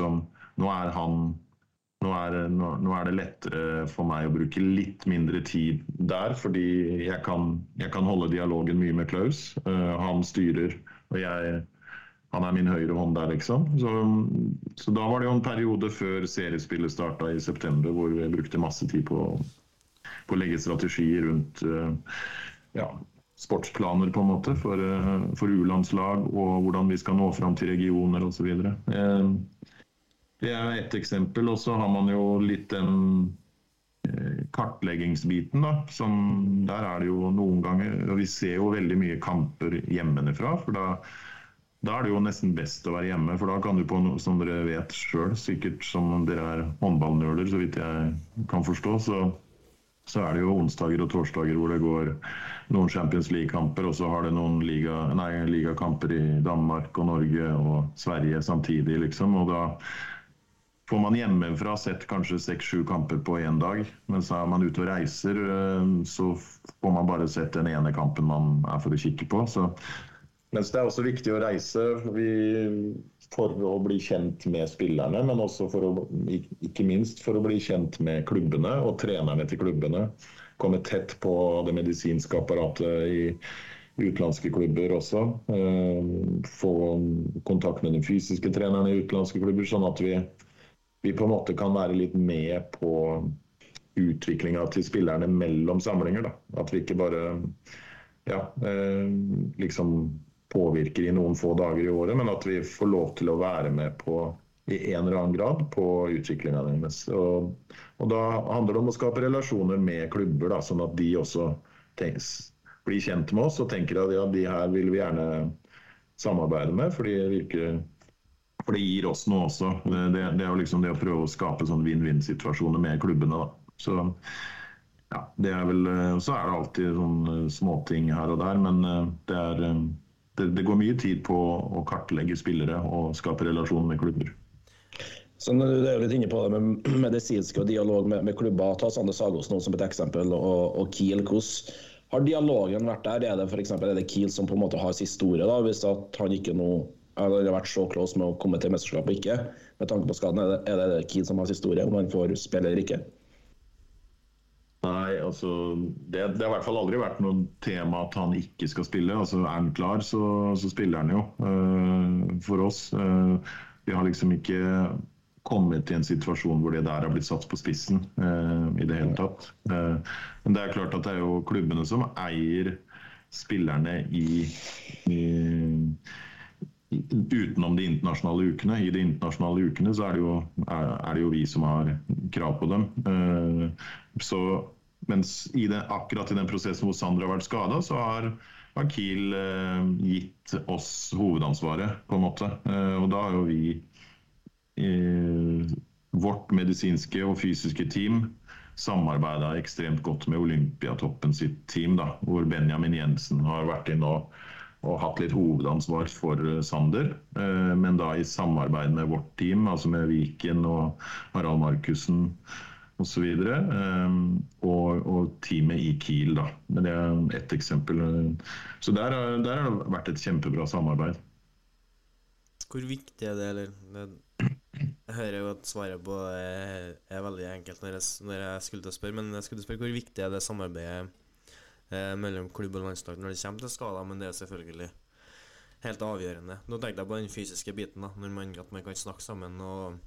er det lettere for meg å bruke litt mindre tid der, fordi jeg kan holde dialogen mye med Klaus. Han styrer, og han er min høyre hånd der, liksom. Så da var det jo en periode før seriespillet startet i september, hvor vi brukte masse tid på å legge strategier rundt sportsplaner på en måte for U-landslag, og hvordan vi skal nå fram til regioner og så videre. Det er et eksempel, og så har man jo litt den kartleggingsbiten da, som der er det jo noen ganger, og vi ser jo veldig mye kamper hjemmefra, for da er det jo nesten best å være hjemme, for da kan du på noe som dere vet selv, sikkert som dere er håndballnørder, så vidt jeg kan forstå, så er det jo onsdager og torsdager hvor det går noen Champions League-kamper, og så har det noen ligakamper i Danmark og Norge og Sverige samtidig, liksom, og da får man hjemmefra sett kanskje 6-7 kamper på en dag, men så er man ute og reiser, så får man bare sett den ene kampen man er for å kikke på, så mens det er også viktig å reise for å bli kjent med spillerne, men også ikke minst for å bli kjent med klubbene og trenerne til klubbene. Komme tett på det medisinske apparatet i utenlandske klubber også. Få kontakt med de fysiske trenerne i utenlandske klubber, sånn at vi på en måte kan være litt med på utviklingen til spillerne mellom samlinger. Da. At vi ikke bare liksom påvirker i noen få dager i året, men at vi får lov til å være med på i en eller annen grad på utviklingen deres. Og da handler det om å skape relasjoner med klubber, da, sånn at de også blir kjent med oss og tenker at de her vil vi gjerne samarbeide med, for det gir oss noe også. Det er jo liksom det å prøve å skape sånn win-win-situasjoner med klubbene. Da. Så det er vel, så er det alltid sånne småting her og der, men det går mye tid på å kartlegge spillere og skape relasjoner med klubber. Så du er jo litt inne på det med medisinske og dialog med klubber. Ta Sander Sagås nå som et eksempel, og Kiel. Hvordan har dialogen vært der? Er det Kiel som på en måte har siste ordet, da, hvis at han ikke har vært så close med å komme til mesterskap og ikke, med tanke på skaden? Er det Kiel som har siste ordet, om han får spille eller ikke? Nei, altså, det har i hvert fall aldri vært noe tema at han ikke skal spille. Altså, er han klar, så spiller han jo for oss. Vi har liksom ikke kommet til en situasjon hvor det der har blitt satt på spissen i det hele tatt. Men det er klart at det er jo klubbene som eier spillerne utenom de internasjonale ukene. I de internasjonale ukene så er det jo vi som har krav på dem. Mens akkurat i den prosessen hvor Sander har vært skadet, så har Kiel gitt oss hovedansvaret på en måte. Og da har jo vi vårt medisinske og fysiske team samarbeidet ekstremt godt med Olympiatoppen sitt team, da, hvor Benjamin Jensen har vært inn og hatt litt hovedansvar for Sander, men da i samarbeid med vårt team, altså med Viken og Harald Markussen og så videre, og teamet i Kiel da. Men det er et eksempel. Så der har det vært et kjempebra samarbeid. Hvor viktig er det, eller? Jeg hører jo at svaret på det er veldig enkelt når jeg skulle til å spørre, men jeg skulle spørre hvor viktig er det samarbeidet mellom klubb og landslag når det kommer til skader, men det er selvfølgelig helt avgjørende. Nå tenkte jeg på den fysiske biten da, når man kan snakke sammen og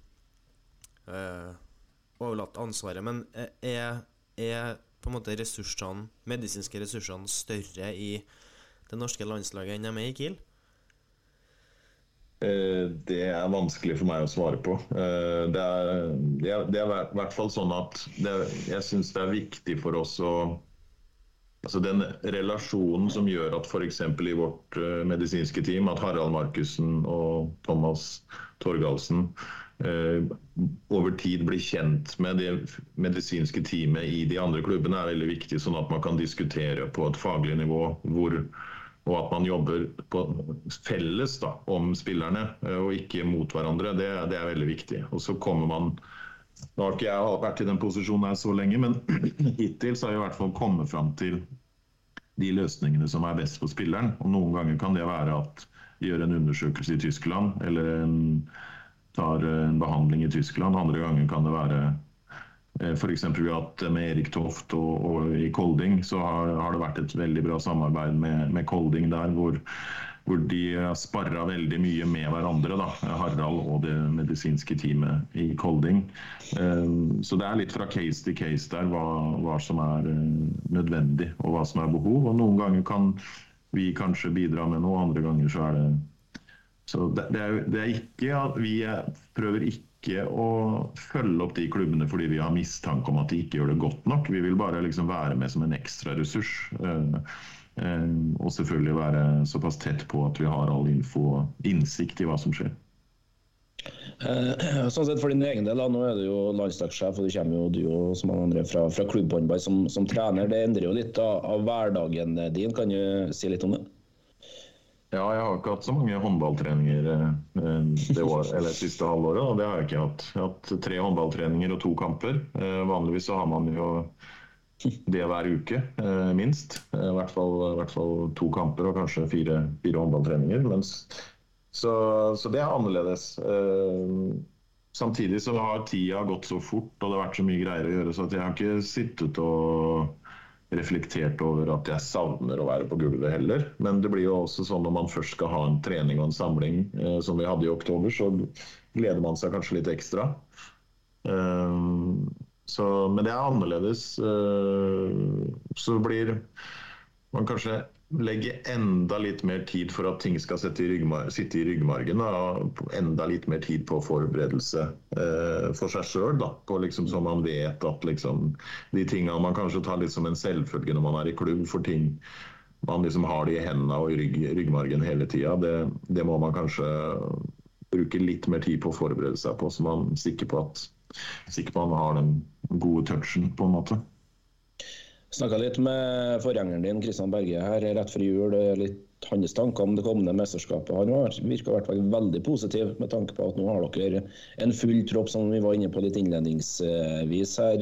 overlatt ansvaret, men er på en måte medisinske ressursene, større i det norske landslaget enn de er i Kiel? Det vanskelig for meg å svare på. Det er I hvert fall sånn at jeg synes det viktig for oss å altså den relasjonen som gjør at for eksempel I vårt medisinske team at Harald Markussen og Thomas Torgalsen over tid blir kjent med det medisinske teamet I de andre klubbene veldig viktig sånn at man kan diskutere på et faglig nivå og at man jobber på felles da, om spillerne og ikke mot hverandre, det veldig viktig. Og så kommer man Nå har ikke jeg vært I den posisjonen her så lenge, men hittil så har jeg I hvert fall kommet frem til de løsningene som best for spilleren. Og noen ganger kan det være at de gjør en undersøkelse I Tyskland, eller tar en behandling I Tyskland. Andre ganger kan det være, for eksempel vi har hatt med Erik Toft og I Kolding, så har det vært et veldig bra samarbeid med Kolding der, hvor de sparret veldig mye med hverandre, da, Harald og det medisinske teamet I Kolding. Så det litt fra case til case der, hva som nødvendig og hva som behov. Og noen ganger kan vi kanskje bidra med noe, andre ganger så det... Så det ikke at vi prøver ikke å følge opp de klubbene fordi vi har mistanke om at de ikke gjør det godt nok. Vi vil bare liksom være med som en ekstra ressurs. Og selvfølgelig være såpass tett på at vi har all info og innsikt I hva som skjer. Sånn sett for din egen del, da, nå det jo landslagssjef, og det kommer jo du og som andre fra klubbbåndball som trener. Det endrer jo litt av hverdagen din. Kan du si litt om det? Ja, jeg har ikke hatt så mange håndballtreninger det siste halvåret, og det har jeg ikke hatt. Jeg har hatt 3 håndballtreninger og 2 kamper. Vanligvis så har man jo det hver uke, minst. I hvert fall 2 kamper og kanskje 4 håndballtreninger. Så det annerledes. Samtidig så har tida gått så fort, og det har vært så mye greier å gjøre, så at jeg har ikke sittet og reflektert over at jeg savner å være på gulvet heller. Men det blir jo også sånn når man først skal ha en trening og en samling som vi hadde I oktober, så gleder man seg kanskje litt ekstra. Men det annerledes. Så blir man kanskje legge enda litt mer tid for at ting skal sitte I ryggmargen, og enda litt mer tid på forberedelse for seg selv, da, på liksom så man vet at liksom, de tingene man kanskje tar litt som en selvfølge når man I klubb for ting man liksom har det I hendene og I ryggmargen hele tiden, det må man kanskje bruke litt mer tid på å forberede seg på, så man er sikker på at man har den gode touchen på en måte. Snakket litt med forgjengeren din, Kristian Berge, her rett før jul, litt hans tanker om det kommende mesterskapet. Han virker I hvert fall veldig positiv med tanke på at nå har dere en full tropp som vi var inne på litt innledningsvis her.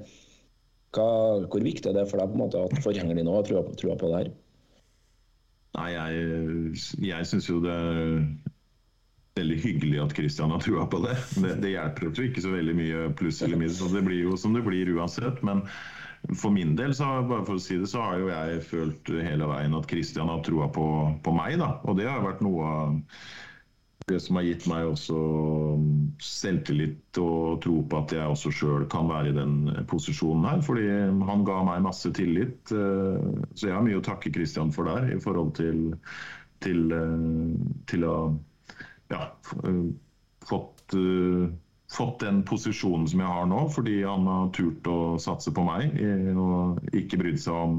Hvor viktig det for deg på en måte at forgjengeren din har troa på det her? Nei, jeg synes jo det veldig hyggelig at Kristian har troa på det. Det hjelper jo ikke så veldig mye pluss eller minus, så det blir jo som det blir uansett, men for min del, bare for å si det, så har jo jeg følt hele veien at Kristian har troa på meg, da. Og det har vært noe av det som har gitt meg også selvtillit og tro på at jeg også selv kan være I den posisjonen her, fordi han ga meg masse tillit. Så jeg har mye å takke Kristian for der, I forhold til å fått den posisjonen som jeg har nå, fordi han har turt å satse på meg og ikke brydd seg om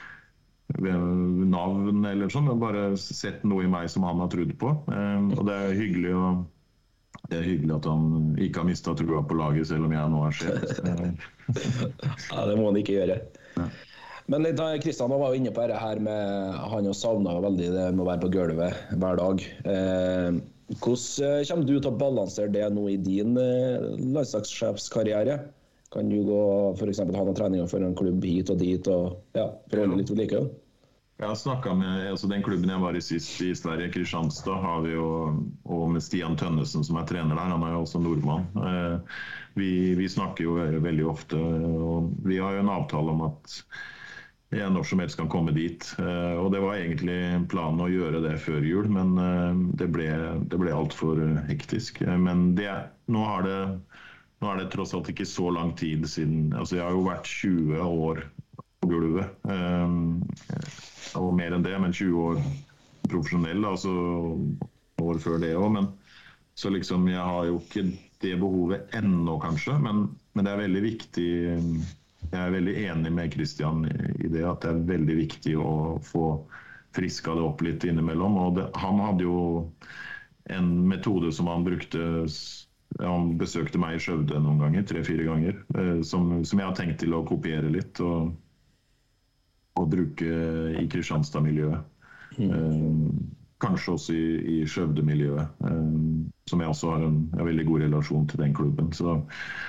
navn eller sånn, men bare sett noe I meg som han har trodd på. Og det hyggelig at han ikke har mistet troa på laget, selv om jeg nå sjef. Ja, det må han ikke gjøre. Ja. Men litt, Kristian var jo inne på det her med han og savnet veldig det med å være på gulvet hver dag. Hvordan kommer du til å balansere det nå I din landslagssjefskarriere? Kan du gå for eksempel ha noen treninger for en klubb hit og dit og forholde litt like? Jeg har snakket med den klubben jeg var I sist I Sverige, Kristianstad, har vi jo, og med Stian Tønnesen som trener der, han jo også nordmann. Vi snakker jo veldig ofte, og vi har jo en avtale om at jeg når som helst kan komme dit, og det var egentlig planen å gjøre det før jul, men det ble alt for hektisk. Men nå er det tross alt ikke så lang tid siden, altså jeg har jo vært 20 år på gulvet, og mer enn det, men 20 år profesjonell, altså, år før det også, men så liksom jeg har jo ikke det behovet ennå kanskje, men det er veldig viktig. Jeg er veldig enig med Christian i det, at det er veldig viktig å få friska det opp litt innimellom. Og han hadde jo en metode som han brukte. Han besøkte meg i Skjøvde noen ganger, 3-4 ganger, som jeg har tenkt til å kopiere litt og bruke i Kristianstad-miljøet. Kanskje også i Skjøvde-miljøet, som jeg også har en veldig god relasjon til den klubben. Så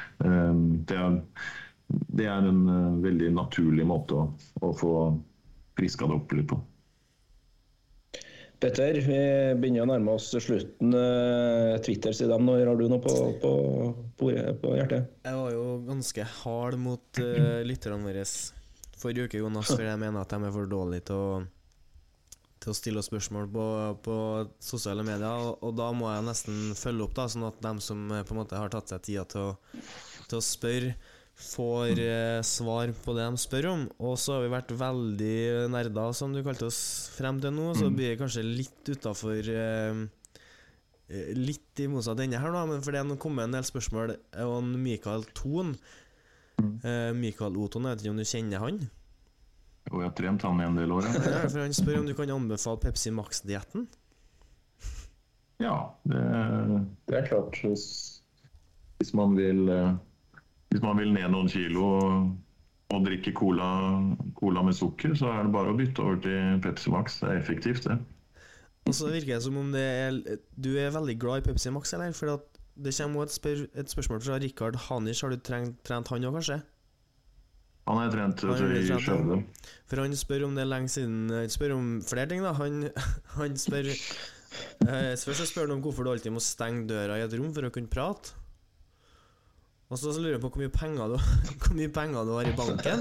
det er en veldig naturlig måte å få friska det opp litt på. Petter, vi begynner å nærme oss slutten. Twitter-siden, når har du noe på hjertet? Jeg var jo ganske hard mot lytterne våre forrige uke, Jonas, for jeg mener at de er for dårlige til å stille spørsmål på sosiale medier, og da må jeg nesten følge opp da, sånn at de som på en måte har tatt seg tida til å spørre, får svar på det de spør om. Og så har vi vært veldig nerder, som du kalte oss, frem til nå, så blir det kanskje litt utenfor litt i motsatt ende her da, men for det er kommet en del spørsmål om Mikael Thon. Mikael Oton, jeg vet ikke om du kjenner han? Jo, jeg har trent han i en del år. Ja, for han spør om du kan anbefale Pepsi Max-dietten? Ja, det er klart. Hvis man vil ned noen kilo og drikke cola med sukker, så er det bare å bytte over til Pepsi Max. Det er effektivt, det. Og så virker det som om du er veldig glad i Pepsi Max, eller? For at det kommer et spørsmål fra Rikard Hanisch. Har du trent han også, kanskje? Han har trent i Skjøvde. For han spør om det er lenge siden. Han spør om flere ting da. Han spør først så spør han om hvorfor du alltid må stenge døra i et rom for å kunne prate. Og så lurer jeg på hvor mye penger du har i banken.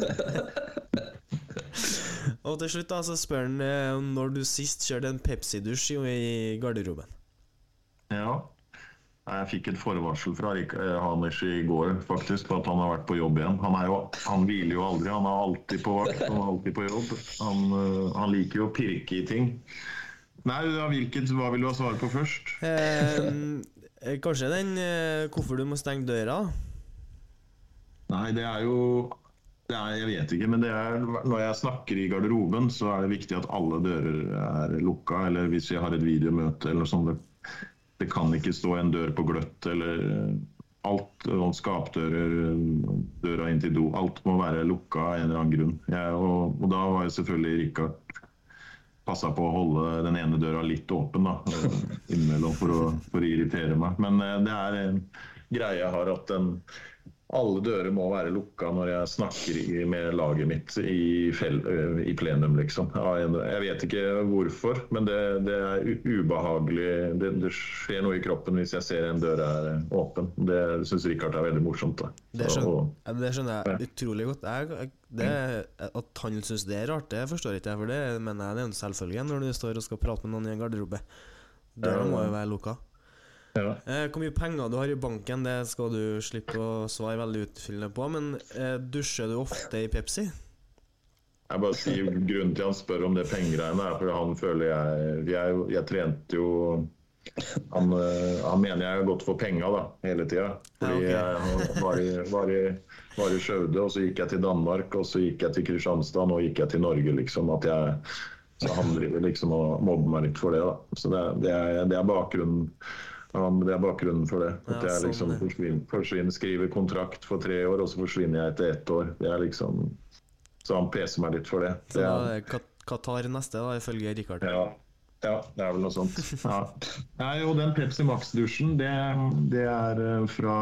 Og til slutt da, så spør han når du sist kjørte en Pepsi-dusj i garderoben. Ja, jeg fikk et forvarsel fra Hanisch i går faktisk på at han har vært på jobb igjen. Han hviler jo aldri, han er alltid på vakt, han er alltid på jobb. Han liker jo å pirke i ting. Nei, hva vil du ha svaret på først? Kanskje hvorfor du må stenge døra? Nei, jeg vet ikke, men når jeg snakker i garderoben, så er det viktig at alle dører er lukka, eller hvis jeg har et videomøte eller noe sånt. Det kan ikke stå en dør på gløtt, eller alt, skapdører, døra inn til do, alt må være lukka av en eller annen grunn. Og da var jeg selvfølgelig Rikard passet på å holde den ene døra litt åpen da, innimellom for å irritere meg. Men det er en greie jeg har at alle dører må være lukka når jeg snakker med laget mitt i plenum, liksom. Jeg vet ikke hvorfor, men det er ubehagelig. Det skjer noe i kroppen hvis jeg ser en dør er åpen. Det synes Rikard er veldig morsomt. Da. Det skjønner jeg utrolig godt. At han synes det er rart, det forstår ikke jeg, for det mener jeg det er en selvfølge når du står og skal prate med noen i en garderobe. Døra må jo være lukka. Ja. Hvor mye penger du har i banken, det skal du slippe å svare veldig utfyllende på, men dusjer du ofte i Pepsi? Jeg bare sier grunnen til han spør om det pengegreiene er fordi han føler jeg trente jo han mener jeg har gått for penger da, hele tiden fordi jeg var i Skjøvde, og så gikk jeg til Danmark, og så gikk jeg til Kristianstad, og nå gikk jeg til Norge liksom, så han driver liksom og mobber meg litt for det da. Så det er bakgrunnen. Det er bakgrunnen for det. At jeg liksom forsvinner, skriver kontrakt for 3 år, og så forsvinner jeg etter 1 år. Det er liksom, så han peser meg litt for det. Så da er Qatar neste da, ifølge Rikard? Ja, det er vel noe sånt. Ja. Nei, og den Pepsi Max-dusjen, det er fra...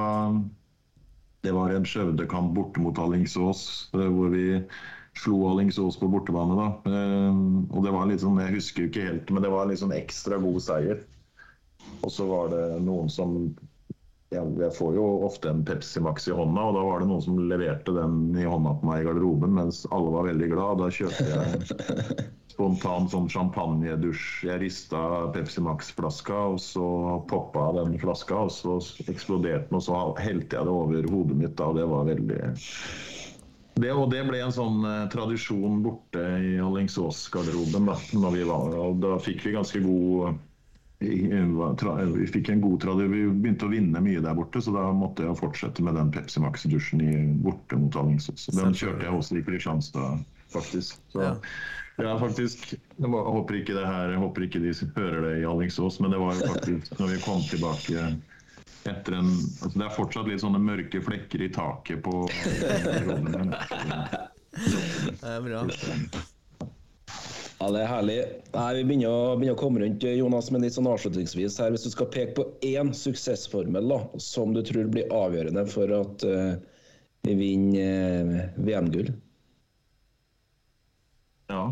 Det var en Skjøvdekamp borte mot Alingsås, hvor vi slo Alingsås på bortebane da. Og det var litt sånn, jeg husker ikke helt, men det var litt sånn ekstra god seier. Og så var det noen som jeg får jo ofte en Pepsi Max i hånda, og da var det noen som leverte den i hånda på meg i garderoben, mens alle var veldig glad. Da kjøpte jeg spontan sånn champagnedusj. Jeg ristet Pepsi Max-flaska, og så poppet den flaska, og så eksploderte den, og så helte jeg det over hodet mitt da, og det var veldig... Det ble en sånn tradisjon borte i Alingsås-garderoben da, når vi var, og da fikk vi ganske god Vi fikk en god tradisjon. Vi begynte å vinne mye der borte, så da måtte jeg fortsette med den Pepsi Max-dusjen borte mot Alingsås. Den kjørte jeg også i Kristianstad, faktisk. Så ja, faktisk, jeg håper ikke de hører det i Alingsås, men det var jo faktisk når vi kom tilbake etter altså det fortsatt litt sånne mørke flekker i taket på Det bra. Ja, det herlig. Nei, vi begynner å komme rundt, Jonas, men litt sånn avslutningsvis her. Hvis du skal peke på én suksessformel da, som du tror blir avgjørende for at vi vinner VM-gull? Ja,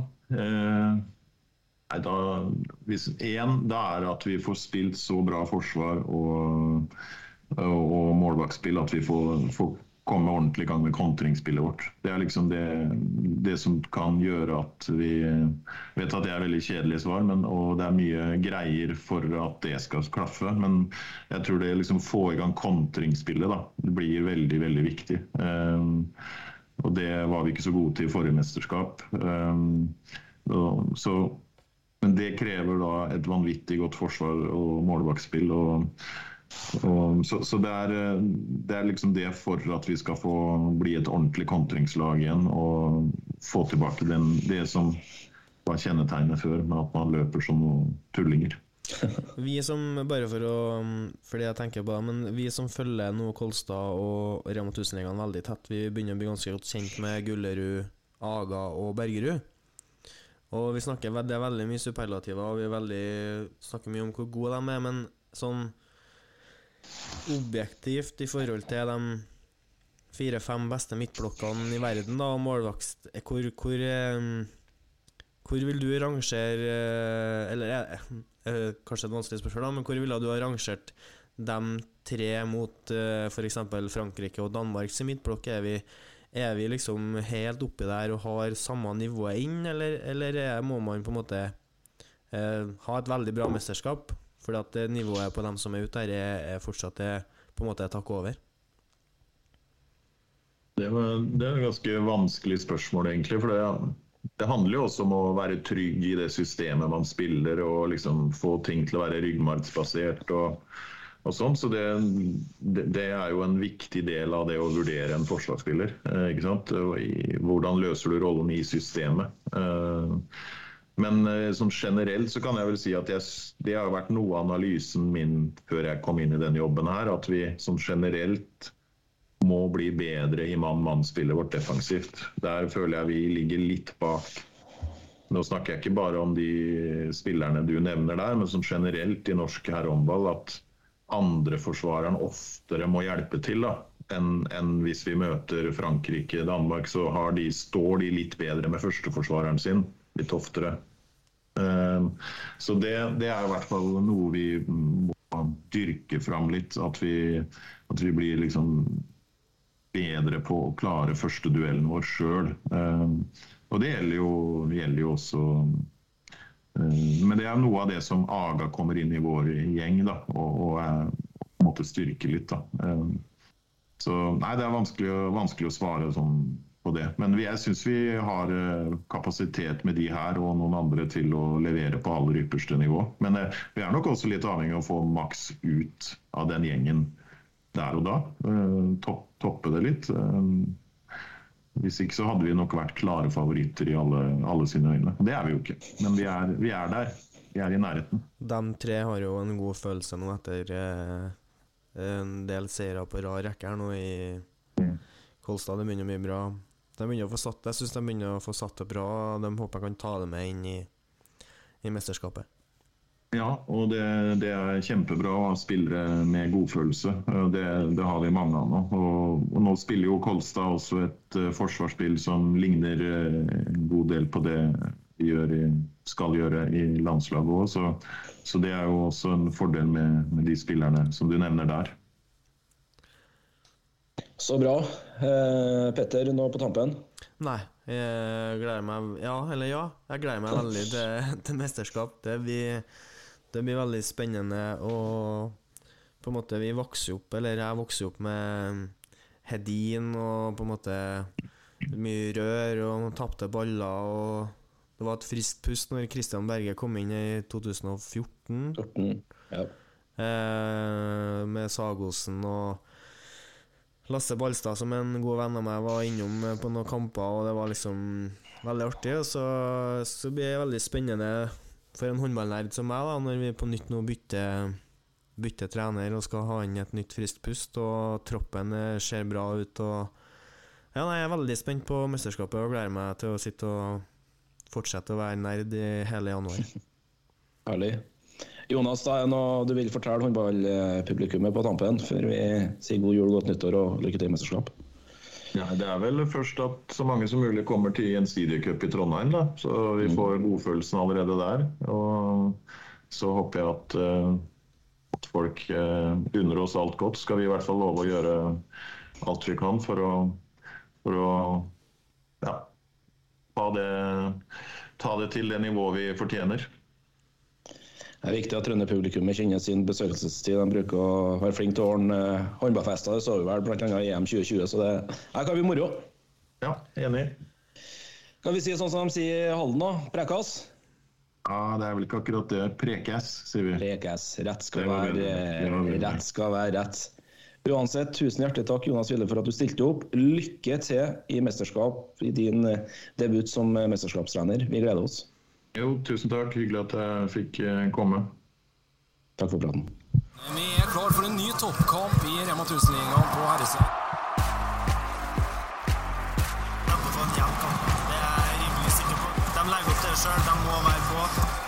nei, hvis da at vi får spilt så bra forsvar og målvaktspill at vi får komme ordentlig i gang med kontringsspillet vårt. Det liksom det som kan gjøre at vi vet at det veldig kjedelig svar, og det mye greier for at det skal klaffe, men jeg tror det liksom få i gang kontringsspillet da, det blir veldig, veldig viktig. Og det var vi ikke så gode til i forrige mesterskap. Men det krever da et vanvittig godt forsvar og målvaktspill, så det liksom det for at vi skal få bli et ordentlig kontringslag igjen og få tilbake det som var kjennetegnet før, med at man løper som noen tullinger. Vi som, bare fordi jeg tenker på det, men vi som følger nå Kolstad og Rema 1000-ligaen veldig tett, vi begynner å bli ganske godt kjent med Gullerud, Aga og Bergerud. Og vi snakker det veldig mye superlativer, og vi snakker mye om hvor gode de men sånn objektivt i forhold til de 4-5 beste midtblokkene i verden da, og målvakst, hvor vil du rangere, eller kanskje et vanskelig spørsmål da, men hvor ville du ha rangert de 3 mot for eksempel Frankrike og Danmarks midtblokk? Er vi liksom helt oppi der og har samme nivået inn, eller må man på en måte ha et veldig bra mesterskap? Fordi at nivået på dem som ute her fortsatt på en måte takk over. Det et ganske vanskelig spørsmål egentlig, for det handler jo også om å være trygg i det systemet man spiller, og liksom få ting til å være ryggmargsbasert og sånn, så det jo en viktig del av det å vurdere en forsvarsspiller, ikke sant? Hvordan løser du rollen i systemet? Men sånn generelt så kan jeg vel si at det har vært noe av analysen min før jeg kom inn i den jobben her, at vi som generelt må bli bedre i mann-mann-spillet vårt defensivt. Der føler jeg vi ligger litt bak. Nå snakker jeg ikke bare om de spillerne du nevner der, men som generelt i norsk herrehåndball, at andre forsvareren oftere må hjelpe til da, enn hvis vi møter Frankrike, Danmark, så står de litt bedre med førsteforsvareren sin, litt oftere. Så det i hvert fall noe vi må dyrke fram litt, at vi blir liksom bedre på å klare første duellen vår selv. Og det gjelder jo også, men det noe av det som Aga kommer inn i vår gjeng da, og måtte styrke litt da. Så nei, det vanskelig å svare sånn på det. Men jeg synes vi har kapasitet med de her og noen andre til å levere på aller ypperste nivå. Men vi nok også litt avhengig av å få maks ut av den gjengen der og da. Toppe det litt. Hvis ikke så hadde vi nok vært klare favoritter i alle sine øyne. Det vi jo ikke. Men vi der. Vi i nærheten. De 3 har jo en god følelse nå etter en del seire på rad rekke her nå i Kolstad. Det begynner mye bra. Jeg synes de begynner å få satt det bra. De håper jeg kan ta det med inn i mesterskapet. Ja, og det kjempebra å ha spillere med godfølelse. Det har vi mange av nå. Og nå spiller jo Kolstad også et forsvarsspill som ligner en god del på det vi skal gjøre i landslaget også. Så det jo også en fordel med de spillerne som du nevner der. Så bra. Petter, nå på tampen? Nei, jeg gleder meg jeg gleder meg veldig til mesterskap. Det blir veldig spennende, og på en måte jeg vokser opp med Hedin og på en måte mye rør og tappte baller, og det var et friskt pust når Christian Berge kom inn i 2014. 14, ja. Med Sagosen og Lasse Balstad, som en god venn av meg, var innom på noen kamper, og det var liksom veldig artig. Og så blir det veldig spennende for en håndballnerd som meg, da, når vi på nytt nå bytter trener og skal ha inn et nytt friskt pust, og troppen ser bra ut. Og ja, jeg er veldig spent på mesterskapet og gleder meg til å sitte og fortsette å være nerd i hele januar. Herlig. Jonas, da er noe du vil fortelle håndballpublikummet på tampen før vi sier god jul, godt nyttår og lykke til i mesterskap? Ja, det er vel først at så mange som mulig kommer til Gjensidige Cup i Trondheim, da. Så vi får godfølelsen allerede der. Og så håper jeg at folk unner oss alt godt. Skal vi i hvert fall love å gjøre alt vi kan for å ja, ta det til det nivået vi fortjener. Det er viktig at Trønder-publikummet kjenner sin besøkelsestid. De bruker å være flinke til å ordne håndballfester. Det så vi vel blant annet i EM 2020, så det her kan vi moro. Ja, enig. Kan vi si sånn som de sier i Halden da? Prekas? Ja, det er vel ikke akkurat det. Prekes, sier vi. Prekes. Rett skal være rett. Uansett, tusen hjertelig takk, Jonas Wille, for at du stilte opp. Lykke til i mesterskap, i din debut som mesterskapstrener. Vi gleder oss. Jo, tusen takk. Hyggelig at jeg fikk komme. Takk for praten. Vi er klar for en ny toppkamp i Rema 1000-ligaen på herresiden. De får få en jevn kamp. Det er jeg rimelig sikker på. De legger opp det selv. De må være på.